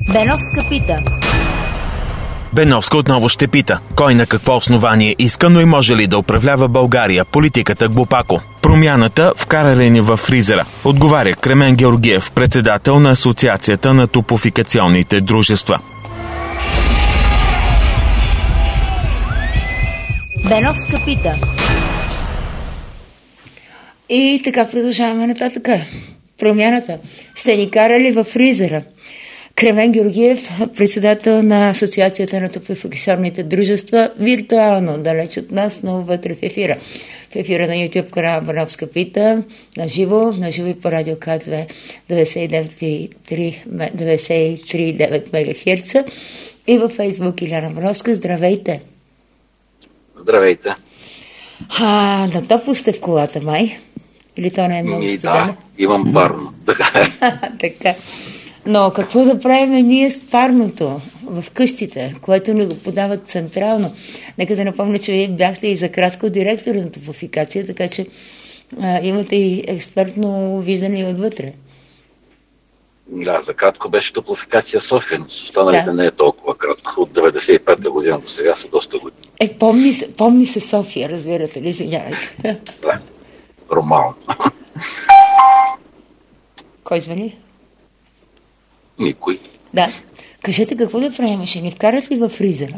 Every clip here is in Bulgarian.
Беновска пита. Беновска отново ще пита. Кой на какво основание иска, но и може ли да управлява България? Политиката глупако. Промяната вкара ни във фризера. Отговаря Кремен Георгиев, председател на Асоциацията на топлофикационните дружества. Беновска пита. И така продължаваме нататък. Промяната ще ни кара ли във фризера? Кремен Георгиев, председател на Асоциацията на топлофикационните дружества, виртуално далеч от нас, но вътре в ефира. В ефира на YouTube канала Беновска пита, на живо и по радио К2 93,9 МГц и във Фейсбук Иляна Беновска. Здравейте! Здравейте! На топло сте в колата, май? Или то не е много студено? Да, имам парно. Така. Но какво да правим ние с парното в къщите, което ни го подават централно? Нека да напомня, че вие бяхте и за кратко директор на топлофикация, така че имате и експертно виждане и отвътре. Да, за кратко беше топлофикация София, но с останалите не е толкова кратко. От 95-та година до сега са доста години. Помни се София, разбирате ли, извинявайте. Да, нормално. Кой звъни? Никой. Да. Кажете, какво да правим? Ще ни вкарат ли във фризера?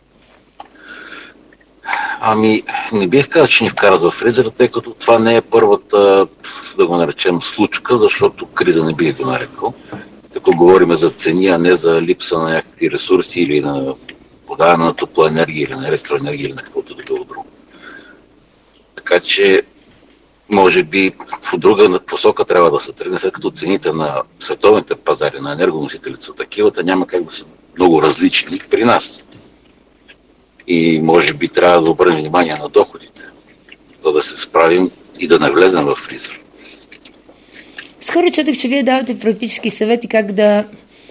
Не бих казал, че ни вкарат във фризера, тъй като това не е първата, да го наречем, случка, защото криза не бих го нарекал. Като говорим за цени, а не за липса на някакви ресурси или на подаване на топлоенергия или на електроенергия или на каквото да било друго. Така че може би в друга посока трябва да се тръгне, след като цените на световните пазари на енергоносителите са такива, да няма как да са много различни при нас. И може би трябва да обърнем внимание на доходите, за да се справим и да не влезем в фризер. Скоро четах, че вие давате практически съвети как да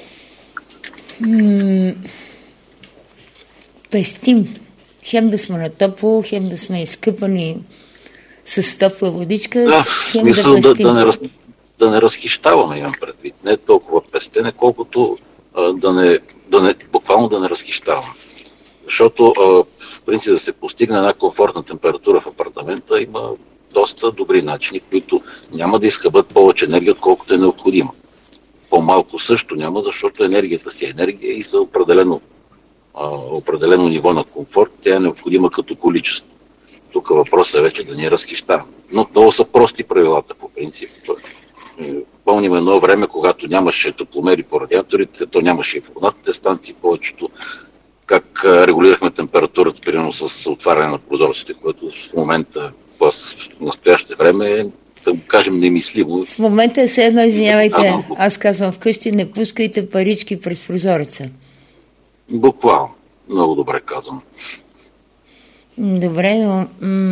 пестим. Хем да сме на топло, хем да сме изкъпани с топла водичка. Да, в смисъл да не разхищаваме, имам предвид. Не толкова пестене, колкото буквално да не разхищаваме. Защото в принцип да се постигне една комфортна температура в апартамента има доста добри начини, които няма да изхъбат повече енергия, отколкото е необходимо. По-малко също няма, защото енергията си е енергия и за определено ниво на комфорт тя е необходима като количество. Тук въпросът е вече да ни разхищаваме. Но много са прости правилата по принцип. Помним едно време, когато нямаше топломери по радиаторите, то нямаше и в водната станции повечето, как регулирахме температурата, примерно с отваряне на прозорците, което в момента, в настоящее време е, да го кажем, немислимо. В момента е все едно, извинявайте, аз казвам вкъщи, не пускайте парички през прозореца. Буквално. Много добре казвам. Добре, но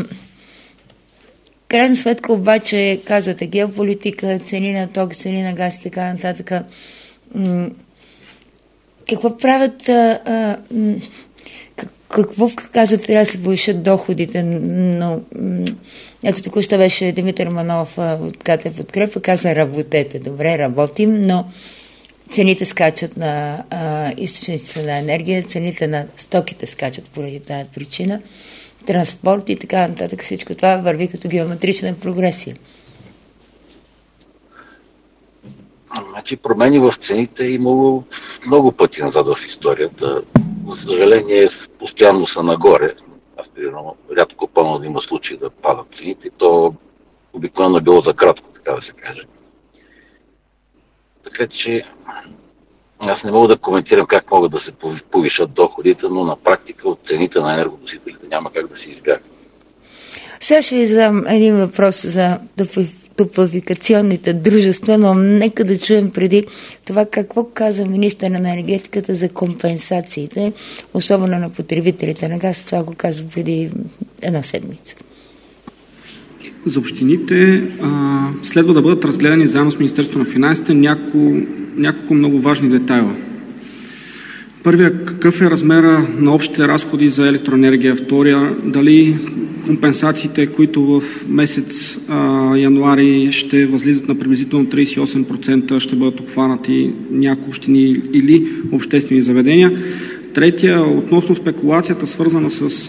крайна сметка обаче, казвате, геополитика, цени на ток, цени на газ и така нататък. Какво правят, какво казват, трябва да се повишат доходите, но ето току-що беше Димитър Манов от КТ Подкрепа, каза работете, добре, работим, но цените скачат на източниците на енергия, цените на стоките скачат поради тази причина, транспорт и така нататък, всичко това върви като геометрична прогресия. Значи промени в цените е имало много пъти назад в историята. За съжаление, постоянно са нагоре. Аз рядко помня да има случаи да падат цените. То обикновено е било за кратко, така да се каже. Така че аз не мога да коментирам как могат да се повишат доходите, но на практика от цените на енергоносителите няма как да се избягат. Сега ще ви задам един въпрос за топлофикационните дружества, но нека да чуем преди това какво каза министър на енергетиката за компенсациите, особено на потребителите на газ. Това го каза преди една седмица. За общините следва да бъдат разгледани заедно с Министерството на финансите няколко много важни детайла. Първия, какъв е размера на общите разходи за електроенергия? Втория, дали компенсациите, които в месец януари ще възлизат на приблизително 38%, ще бъдат обхванати някои общини или обществени заведения? Третия, относно спекулацията, свързана с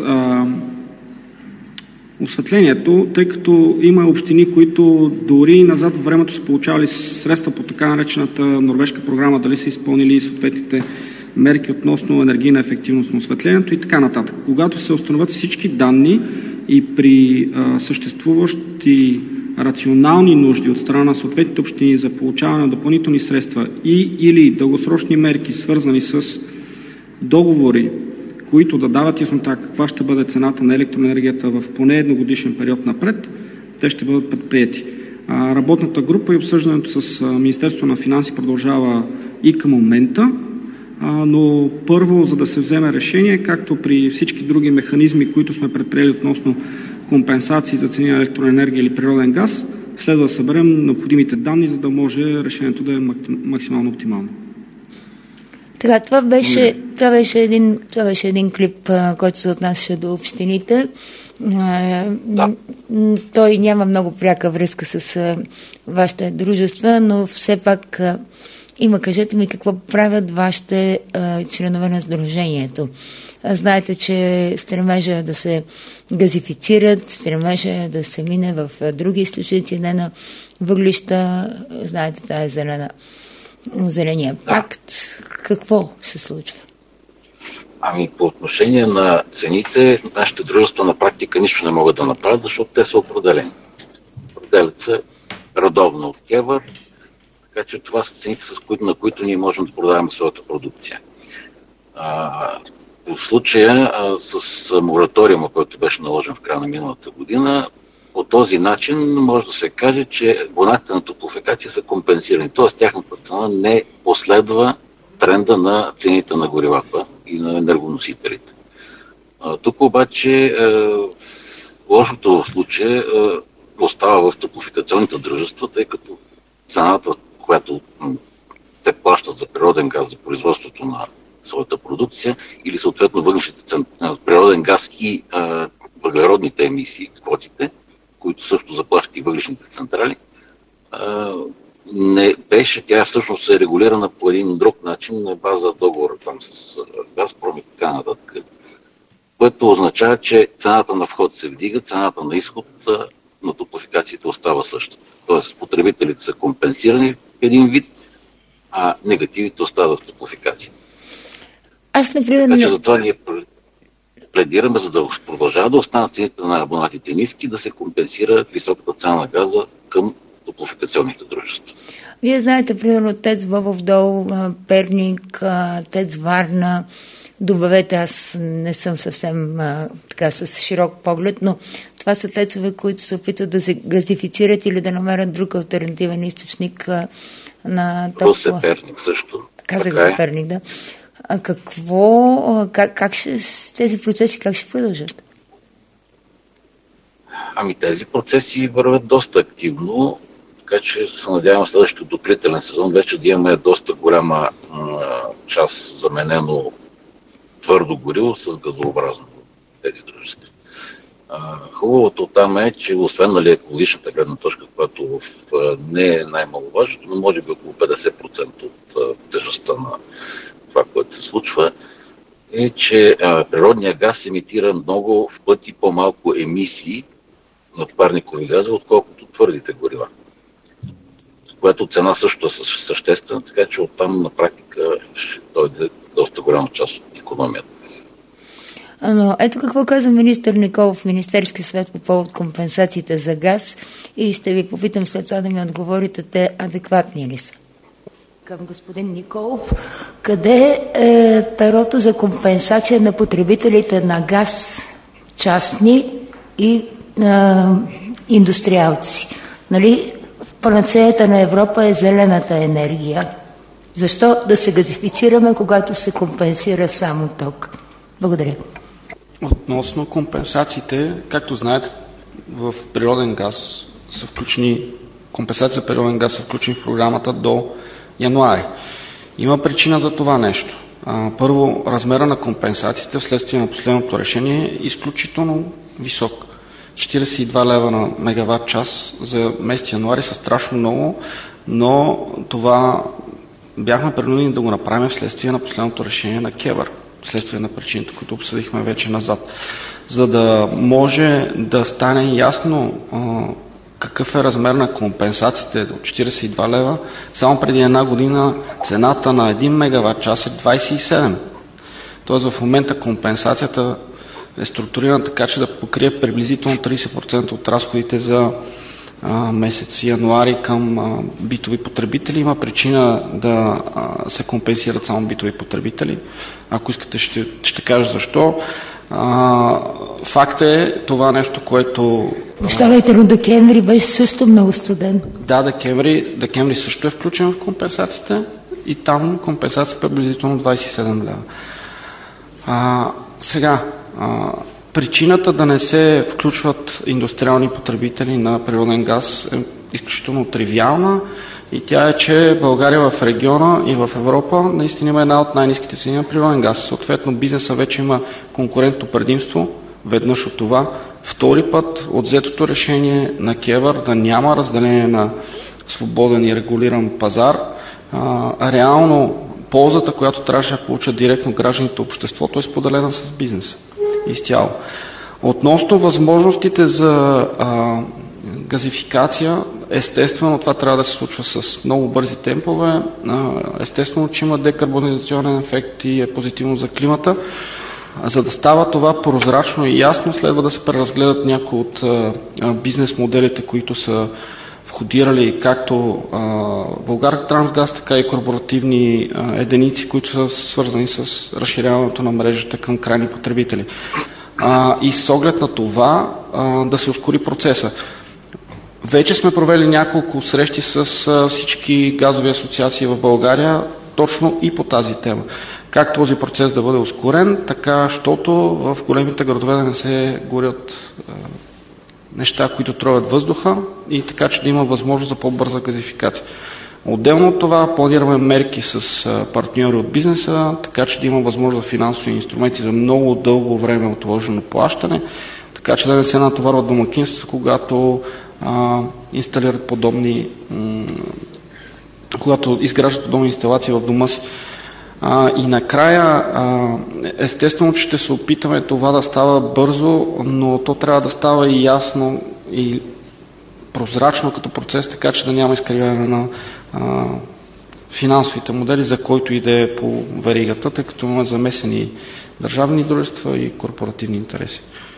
осветлението, тъй като има общини, които дори назад във времето са получавали средства по така наречената норвежка програма, дали са изпълнили съответните мерки относно енергийна ефективност на осветлението и така нататък. Когато се установят всички данни и при съществуващи рационални нужди от страна на съответните общини за получаване на допълнителни средства или дългосрочни мерки, свързани с договори, които да дават яснота каква ще бъде цената на електроенергията в поне едногодишен период напред, те ще бъдат предприети. Работната група и обсъждането с Министерството на финанси продължава и към момента, но първо, за да се вземе решение, както при всички други механизми, които сме предприели относно компенсации за цени на електроенергия или природен газ, следва да съберем необходимите данни, за да може решението да е максимално оптимално. Така, това беше един клип, който се отнасяше до общините. Да. Той няма много пряка връзка с вашите дружества, но все пак кажете ми какво правят вашите членове на сдружението. Знаете, че стремежа да се газифицират, стремежа да се мине в други източници, не на въглища. Знаете, тая зеления пакт. Какво се случва? По отношение на цените, нашите дружества на практика нищо не могат да направят, защото те са определени. Определят се редовно от КЕВР, така че това са цените, на които ние можем да продаваме своята продукция. В случая с мораториума, който беше наложен в края на миналата година, по този начин може да се каже, че абонатите на топлофикация са компенсирани. Т.е. тяхната цена не последва тренда на цените на горивата и на енергоносителите. Тук обаче лошото в случая остава в топлофикационните дружества, тъй като цената, която те плащат за природен газ, за производството на своята продукция или съответно въглищните природен газ и въглеродните емисии, квотите, които също заплащат и въглищните централи, не беше, тя всъщност е регулирана по един друг начин на база договора там с Газпром и така нататък, което означава, че цената на вход се вдига, цената на изход на топлофикацията остава същата. Тоест потребителите са компенсирани в един вид, а негативите остават в топлофикацията. Така че затова ние пледираме, за да продължава да останат цените на абонатите ниски, да се компенсира високата цена на газа към топлофикационните дружества. Вие знаете, примерно, ТЕЦ Бобов дол, Перник, ТЕЦ Варна, добавете, аз не съм съвсем така с широк поглед, но това са тецове, които се опитват да се газифицират или да намерят друг алтернативен източник на топла. Перник също. Казах за Перник, да. Как ще тези процеси как ще продължат? Тези процеси вървят доста активно, така че се надявам следващия отоплителен сезон вече да имаме доста голяма част заменено твърдо гориво с газообразно тези дружества. Хубавото там е, че освен екологичната гледна точка, която не е най-маловажното, но може би около 50% от тежестта на това, което се случва, е, че природният газ емитира много в пъти по-малко емисии на парникови газове, отколкото твърдите горива. Което цена също е съществена, така че оттам на практика ще дойде доста голяма част от икономията. Но ето какво каза министър Николов в Министерски съвет по повод компенсациите за газ и ще ви попитам след това да ми отговорите, те адекватни ли са? Към господин Николов, къде е перото за компенсация на потребителите на газ, частни и индустриалци? Нали, в панацеята на Европа е зелената енергия. Защо да се газифицираме, когато се компенсира само ток? Благодаря. Относно компенсациите, както знаете, в природен газ са включени, компенсации за природен газ са включени в програмата до януари. Има причина за това нещо. Първо, размера на компенсациите вследствие на последното решение е изключително висок. 42 лева на мегаватт час за месец януари са страшно много, но това бяхме принудени да го направим вследствие на последното решение на КЕВР, вследствие на причините, които обсъдихме вече назад. За да може да стане ясно какъв е размер на компенсациите от 42 лева, само преди една година цената на 1 мегаватт час е 27. Тоест в момента компенсацията е структурирана така, че да покрие приблизително 30% от разходите за месец януари към битови потребители. Има причина да се компенсират само битови потребители. Ако искате, ще кажа защо. Факт е това нещо, което... Оставайте, но декември беше също много студен. Да, декември също е включен в компенсациите и там компенсацията е приблизително 27 лева. Сега, причината да не се включват индустриални потребители на природен газ е изключително тривиална и тя е, че България в региона и в Европа наистина има една от най-ниските цени на природен газ. Съответно, бизнеса вече има конкурентно предимство веднъж от това. Втори път от взетото решение на КЕВР да няма разделение на свободен и регулиран пазар, реално ползата, която трябваше да получат директно гражданите, обществото е споделена с бизнеса. Изцяло. Относно възможностите за газификация, естествено това трябва да се случва с много бързи темпове. Естествено, че има декарбонизационен ефект и е позитивно за климата. За да става това прозрачно и ясно, следва да се преразгледат някои от бизнес моделите, които са входирали както Булгартрансгаз, така и корпоративни единици, които са свързани с разширяването на мрежата към крайни потребители. И с оглед на това да се ускори процеса. Вече сме провели няколко срещи с всички газови асоциации в България, точно и по тази тема. Как този процес да бъде ускорен, така, щото в големите градове да не се горят неща, които тровят въздуха и така, че да има възможност за по-бърза газификация. Отделно от това планираме мерки с партньори от бизнеса, така че да има възможност за финансови инструменти за много дълго време отложено плащане, така че да не се натоварват домакинствата, когато инсталират подобни, когато изграждат подобни инсталации в дома си. И накрая, естествено, че ще се опитаме това да става бързо, но то трябва да става и ясно и прозрачно като процес, така че да няма изкривяване на финансовите модели, за който и да е по веригата, тъй като има замесени държавни дружества и корпоративни интереси.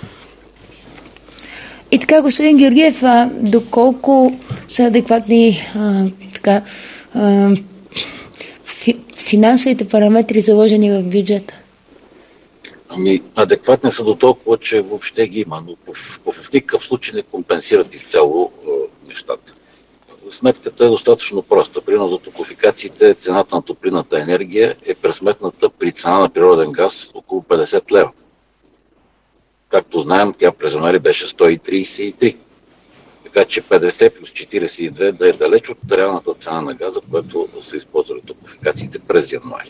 И така, господин Георгиев, доколко са адекватни финансовите параметри, заложени в бюджета? Адекватни са до толкова, че въобще ги има, но в никакъв случай не компенсират изцяло нещата. Сметката е достатъчно проста. Примерно за топлофикациите цената на топлинната енергия е пресметната при цена на природен газ около 50 лева. Както знаем, тя през януари беше 133. Така че 50 плюс 42 да е далеч от реалната цена на газа, която са използвали топлофикациите през януари.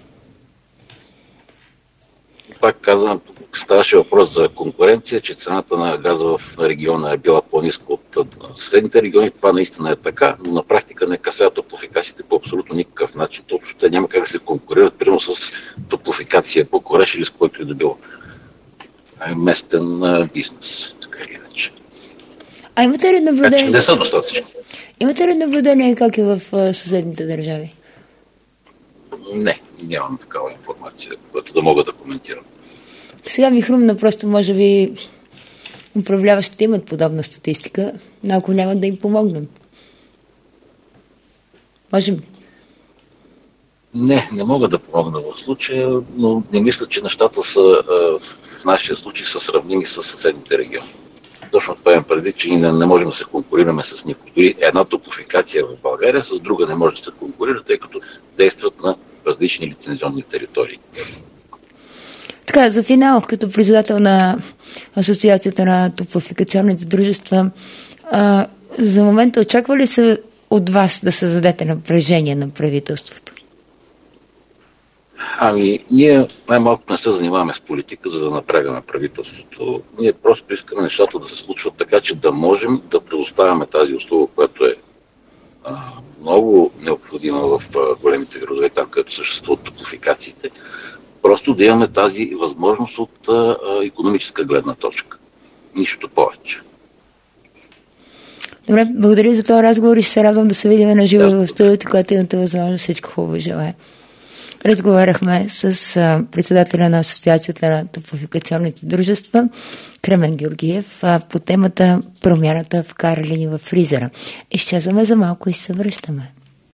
Пак казвам, тук ставаше въпрос за конкуренция, че цената на газа в региона е била по-ниска от съседните региони. Това наистина е така, но на практика не касаят топлофикациите по абсолютно никакъв начин. Точно те няма как да се конкурират, примерно с топлофикация по Кореш или с който и да било. Местен бизнес, така или иначе. Имате ли наблюдение? Не са достатъчни. Имате ли наблюдение как е в съседните държави? Не, нямам такава информация, която да мога да коментирам. Сега ми хрумна, просто може би управляващите имат подобна статистика, но ако няма да им помогнем. Можем ли? Не мога да помогна в случая, но не мисля, че нещата са в нашия случай са сравними с съседните региони. Точно това имам преди, че не можем да се конкурираме с никой. Дори една топлофикация в България с друга не може да се конкурира, тъй като действат на различни лицензионни територии. Така, за финал, като председател на Асоциацията на топлофикационните дружества, за момента очаква ли се от вас да създадете напрежение на правителството? Ние най-малко не се занимаваме с политика, за да напрягаме правителството. Ние просто искаме нещата да се случват така, че да можем да предоставяме тази услуга, която е много необходима в големите градове, там където съществуват топлофикациите. Просто да имаме тази възможност от икономическа гледна точка. Нищо повече. Добре, благодаря за този разговор и ще се радвам да се видим на живо в студиото, когато имате възможност. Всичко хубаво желая. Разговаряхме с председателя на Асоциацията на топлофикационните дружества Кремен Георгиев по темата промяната в каралини в фризера. Изчезваме за малко и се връщаме.